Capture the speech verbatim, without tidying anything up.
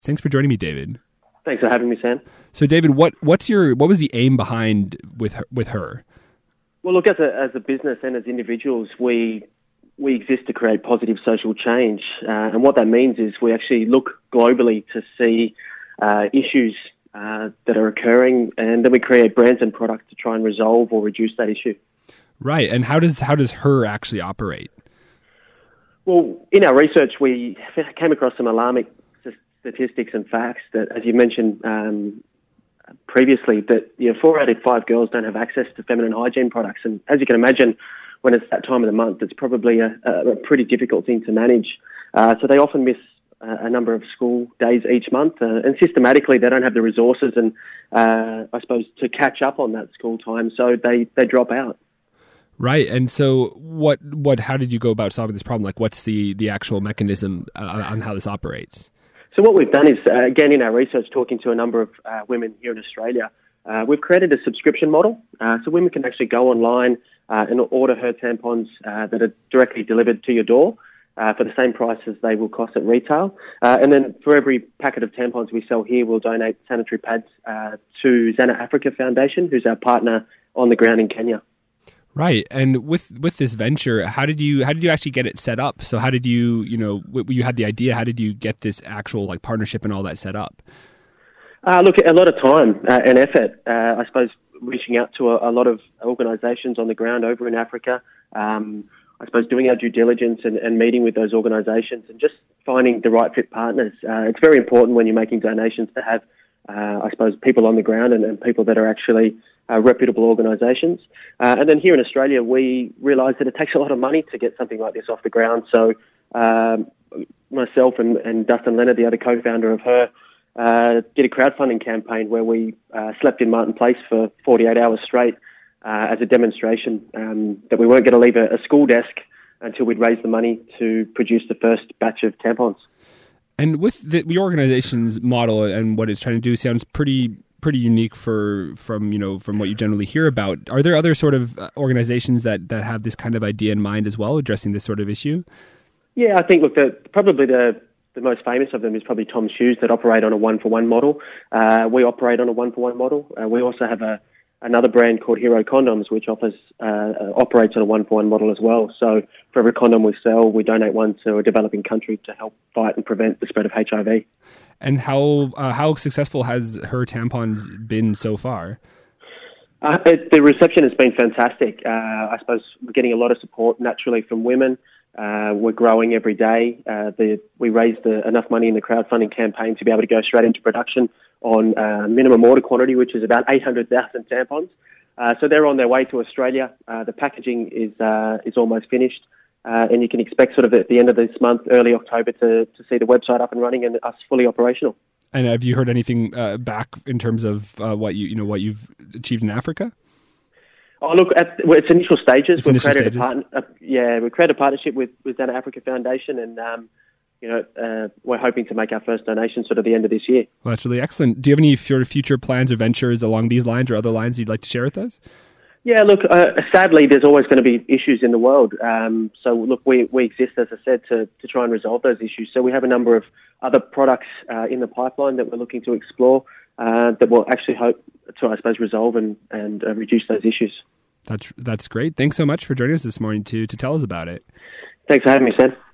Thanks for joining me, David. Thanks for having me, Sam. So, David, what what's your what was the aim behind with her, with her? Well, look, as a as a business and as individuals, we we exist to create positive social change, uh, and what that means is we actually look globally to see uh, issues uh, that are occurring, and then we create brands and products to try and resolve or reduce that issue. Right, and how does how does her actually operate? Well, in our research, we came across some alarming statistics and facts that, as you mentioned um, previously, that you know, four out of five girls don't have access to feminine hygiene products. And as you can imagine, when it's that time of the month, it's probably a, a pretty difficult thing to manage. Uh, so they often miss a, a number of school days each month, uh, and systematically they don't have the resources and, uh, I suppose, to catch up on that school time, so they, they drop out. Right, and so what? What? How did you go about solving this problem? Like, what's the, the actual mechanism uh, on how this operates? So what we've done is, uh, again, in our research, talking to a number of uh, women here in Australia, uh, we've created a subscription model. Uh, so women can actually go online uh, and order her tampons uh, that are directly delivered to your door uh, for the same price as they will cost at retail. Uh, and then for every packet of tampons we sell here, we'll donate sanitary pads uh, to Zana Africa Foundation, who's our partner on the ground in Kenya. Right, and with with this venture, how did you how did you actually get it set up? So how did you you know you had the idea? How did you get this actual like partnership and all that set up? Uh, look, a lot of time uh, and effort. Uh, I suppose reaching out to a, a lot of organisations on the ground over in Africa. Um, I suppose doing our due diligence and, and meeting with those organisations and just finding the right fit partners. Uh, it's very important when you're making donations to have, uh, I suppose, people on the ground and, and people that are actually Uh, reputable organisations. Uh, and then here in Australia, we realised that it takes a lot of money to get something like this off the ground. So um, myself and, and Dustin Leonard, the other co-founder of Her, uh, did a crowdfunding campaign where we uh, slept in Martin Place for forty-eight hours straight uh, as a demonstration um, that we weren't going to leave a, a school desk until we'd raised the money to produce the first batch of tampons. And with the, the organization's model and what it's trying to do sounds pretty pretty unique for from you know from what you generally hear about. Are there other sort of organizations that, that have this kind of idea in mind as well, addressing this sort of issue? Yeah, I think look, the, probably the the most famous of them is probably Tom's Shoes that operate on a one for one model. Uh, we operate on a one for one model. Uh, we also have a another brand called Hero Condoms, which offers uh, operates on a one for one model as well. So for every condom we sell, we donate one to a developing country to help fight and prevent the spread of H I V. And how uh, how successful has Her tampons been so far? Uh, it, the reception has been fantastic. Uh, I suppose we're getting a lot of support naturally from women. Uh, we're growing every day. Uh, the, we raised uh, enough money in the crowdfunding campaign to be able to go straight into production on uh, minimum order quantity, which is about eight hundred thousand tampons. Uh, so they're on their way to Australia. Uh, the packaging is uh, is almost finished. Uh, and you can expect sort of at the end of this month, early October, to, to see the website up and running and us fully operational. And have you heard anything uh, back in terms of uh, what you you know what you've achieved in Africa? Oh, look, at, well, it's initial stages. It's we've initial created stages. a partner. Uh, yeah, we've created a partnership with with Zana Africa Foundation, and um, you know uh, we're hoping to make our first donation sort of the end of this year. Well, that's really excellent. Do you have any sort of future plans or ventures along these lines or other lines you'd like to share with us? Yeah, look, uh, sadly, there's always going to be issues in the world. Um, so, look, we, we exist, as I said, to, to try and resolve those issues. So we have a number of other products uh, in the pipeline that we're looking to explore uh, that will actually hope to, I suppose, resolve and, and uh, reduce those issues. That's that's great. Thanks so much for joining us this morning to to tell us about it. Thanks for having me, Sam.